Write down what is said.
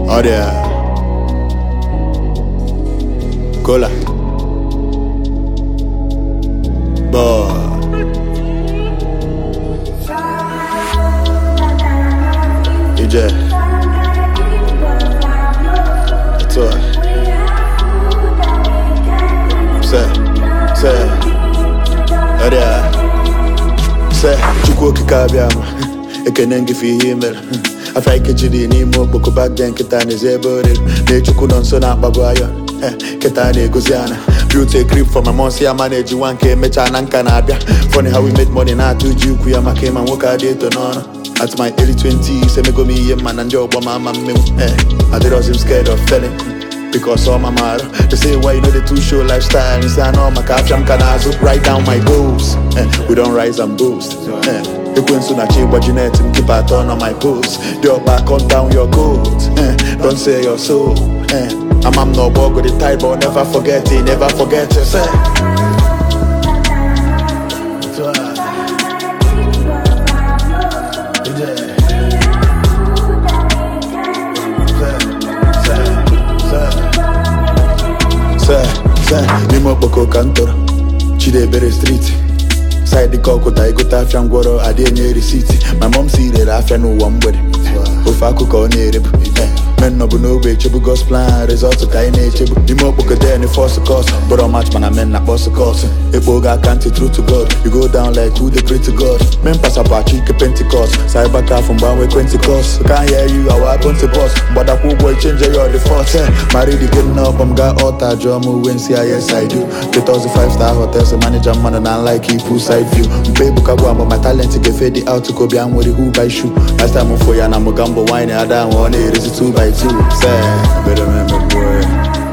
Oh yeah. Cola. Boy. DJ. That's all. Say. Oh yeah. Say. Chukwu kikabiyama. Ekene ngi fi himel. After I catch you in more book back then, Ketani Zebor, Nature on so not Baguayan, Ketani Guziana. Beauty grip for my months, I manage 1K, Mechan and Canada. Funny how we make money now to Juku, I came and work out it on. At my early 20s, I go me a man and job on my mom. I did was scared of failing. Because all my mother, they say why you know the two show lifestyle. Is I know my caption can also write down my goals. We don't rise and boost. You couldn't soon achieve what you need to keep a turn on my post. Your back on down your coat. Don't say your soul. I'm no bug with the type, but never forget it, never forget it. Say. Nimo boko kantor, Chidebere Street. Side the cocoa, I got a fiangoro, I didn't hear the city. My mom see that I no one with it. If I could call near it, men no way, Chibu Ghost plan, results of kind nature. Nimo boko there, and force a course. But on match, man, I men not boss a course. If Boga can't see through to God, you go down like who they pray to God. Men pass up a chick Pentecost, cyber car from Banway Pentecost. Can't hear you, I want to boss. But that cool boy change your the force. Married getting up, I'm got all that drum, when CIS I do. 2005-star hotels, the manager man, and I like it, full side view. Pay book but my talent to get faded out to go beyond with the who by shoe. Last time I'm for you, and I'm a gamble wine, I don't want it, it's a 2x2. Say, better remember, boy.